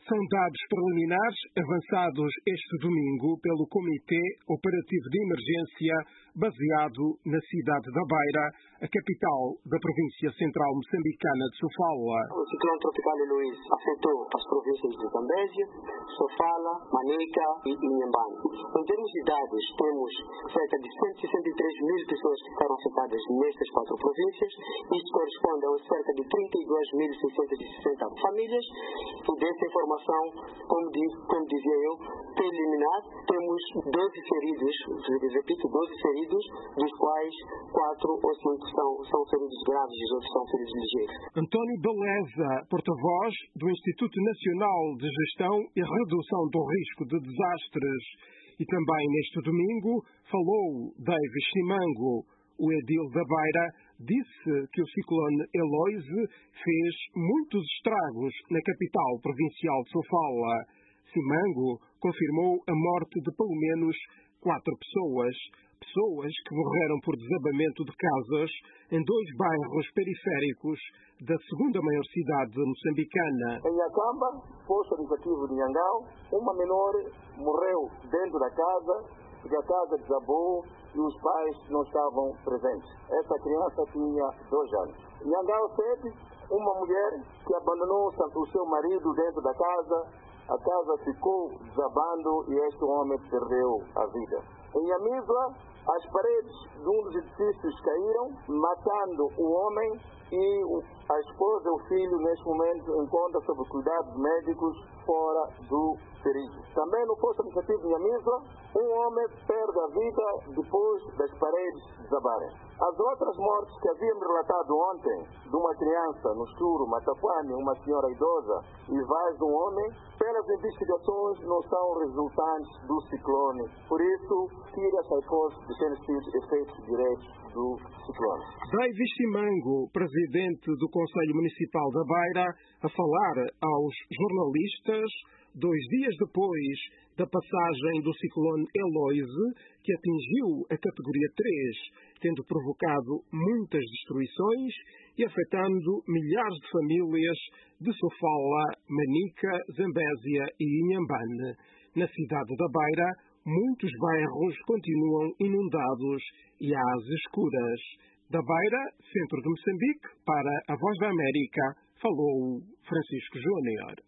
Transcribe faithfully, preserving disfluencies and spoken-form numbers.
São dados preliminares avançados este domingo pelo Comitê Operativo de Emergência baseado na cidade da Beira, a capital da província central moçambicana de Sofala. O ciclone tropical Eloise afetou as províncias de Zambésia, Sofala, Manica e Inhambane. Em termos de dados, temos cerca de cento e sessenta e três mil pessoas que ficaram afetadas nestas quatro províncias. Isto corresponde a cerca de trinta e dois mil seiscentas e sessenta famílias. E dessa informação, como, diz, como dizia eu, preliminar, temos doze feridos, repito, doze feridos, dos quais quatro ou cinco são, são feridos graves e os outros são feridos ligeiros. António Beleza, porta-voz do Instituto Nacional de Gestão e Redução do Risco de Desastres. E também neste domingo falou Davis Simango. O edil da Beira disse que o ciclone Eloise fez muitos estragos na capital provincial de Sofala. Simango confirmou a morte de pelo menos quatro pessoas. Pessoas que morreram por desabamento de casas em dois bairros periféricos da segunda maior cidade moçambicana. Em Nhacamba, posto administrativo de Nhangau, uma menor morreu dentro da casa, porque a casa desabou e os pais não estavam presentes. Essa criança tinha dois anos. Em Nhangau sete, uma mulher que abandonou o seu marido dentro da casa, a casa ficou desabando e este homem perdeu a vida. Em Amizla, as paredes de um dos edifícios caíram, matando o homem e a esposa e o filho, neste momento, encontram sob cuidados médicos fora do perigo. Também no posto administrativo de Amizla, um homem perde a vida depois das paredes desabarem. As outras mortes que havíamos relatado ontem, de uma criança no Churo, Matapuane, uma senhora idosa e mais um homem, pelas investigações não são resultantes do ciclone. Por isso, tira-se a hipótese de terem sido efeitos diretos do ciclone. Davis Simango, presidente do Conselho Municipal da Beira, a falar aos jornalistas dois dias depois da passagem do ciclone Eloise, que atingiu a categoria três, tendo provocado muitas destruições e afetando milhares de famílias de Sofala, Manica, Zambésia e Inhambane. Na cidade da Beira, muitos bairros continuam inundados e às escuras. Da Beira, centro de Moçambique, para a Voz da América, falou Francisco Júnior.